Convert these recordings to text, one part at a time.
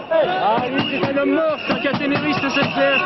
Ah, lui, c'est un homme mort, c'est un caténériste SNCF.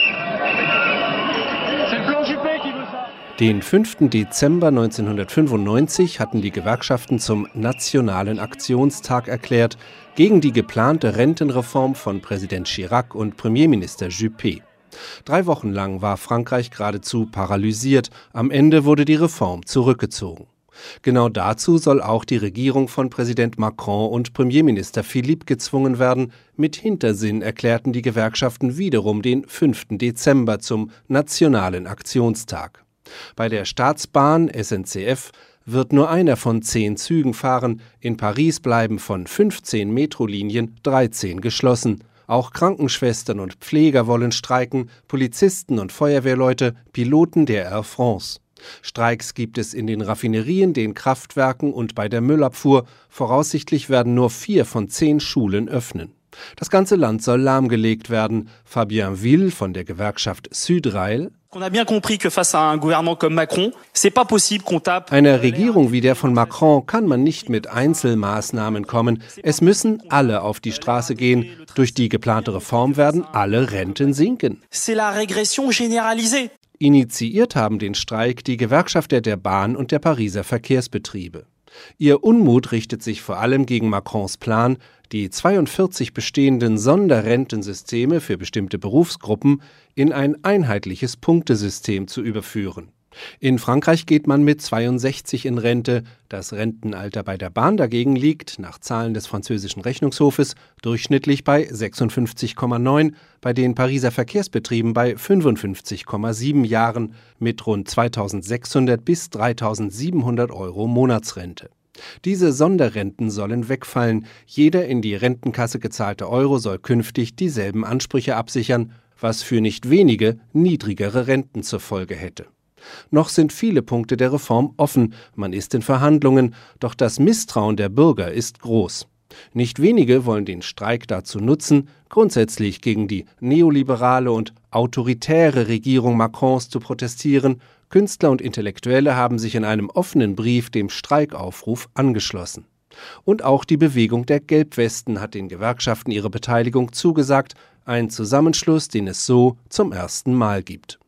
C'est le plan Juppé qui veut ça. Den 5. Dezember 1995 hatten die Gewerkschaften zum Nationalen Aktionstag erklärt, gegen die geplante Rentenreform von Präsident Chirac und Premierminister Juppé. 3 Wochen lang war Frankreich geradezu paralysiert. Am Ende wurde die Reform zurückgezogen. Genau dazu soll auch die Regierung von Präsident Macron und Premierminister Philippe gezwungen werden. Mit Hintersinn erklärten die Gewerkschaften wiederum den 5. Dezember zum Nationalen Aktionstag. Bei der Staatsbahn SNCF wird nur einer von 10 Zügen fahren. In Paris bleiben von 15 Metrolinien 13 geschlossen. Auch Krankenschwestern und Pfleger wollen streiken, Polizisten und Feuerwehrleute, Piloten der Air France. Streiks gibt es in den Raffinerien, den Kraftwerken und bei der Müllabfuhr. Voraussichtlich werden nur 4 von 10 Schulen öffnen. Das ganze Land soll lahmgelegt werden. Fabien Ville von der Gewerkschaft Südrail: Einer Regierung wie der von Macron kann man nicht mit Einzelmaßnahmen kommen. Es müssen alle auf die Straße gehen. Durch die geplante Reform werden alle Renten sinken. Initiiert haben den Streik die Gewerkschafter der Bahn und der Pariser Verkehrsbetriebe. Ihr Unmut richtet sich vor allem gegen Macrons Plan, die 42 bestehenden Sonderrentensysteme für bestimmte Berufsgruppen in ein einheitliches Punktesystem zu überführen. In Frankreich geht man mit 62 in Rente. Das Rentenalter bei der Bahn dagegen liegt, nach Zahlen des französischen Rechnungshofes, durchschnittlich bei 56,9, bei den Pariser Verkehrsbetrieben bei 55,7 Jahren mit rund 2.600 bis 3.700 € Monatsrente. Diese Sonderrenten sollen wegfallen. Jeder in die Rentenkasse gezahlte Euro soll künftig dieselben Ansprüche absichern, was für nicht wenige niedrigere Renten zur Folge hätte. Noch sind viele Punkte der Reform offen, man ist in Verhandlungen, doch das Misstrauen der Bürger ist groß. Nicht wenige wollen den Streik dazu nutzen, grundsätzlich gegen die neoliberale und autoritäre Regierung Macrons zu protestieren. Künstler und Intellektuelle haben sich in einem offenen Brief dem Streikaufruf angeschlossen. Und auch die Bewegung der Gelbwesten hat den Gewerkschaften ihre Beteiligung zugesagt, ein Zusammenschluss, den es so zum ersten Mal gibt.